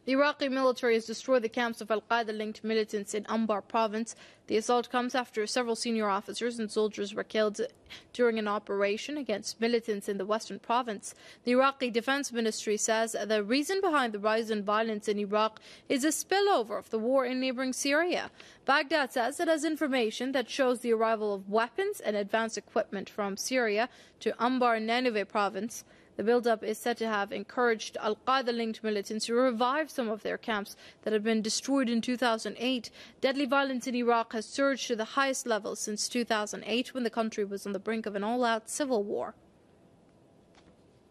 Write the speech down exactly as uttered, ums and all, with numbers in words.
The Iraqi military has destroyed the camps of al-Qaeda-linked militants in Anbar province. The assault comes after several senior officers and soldiers were killed during an operation against militants in the western province. The Iraqi Defense Ministry says the reason behind the rise in violence in Iraq is a spillover of the war in neighboring Syria. Baghdad says it has information that shows the arrival of weapons and advanced equipment from Syria to Anbar Nineveh province. The build-up is said to have encouraged al-Qaeda-linked militants to revive some of their camps that had been destroyed in two thousand eight. Deadly violence in Iraq has surged to the highest level since two thousand eight, when the country was on the brink of an all-out civil war.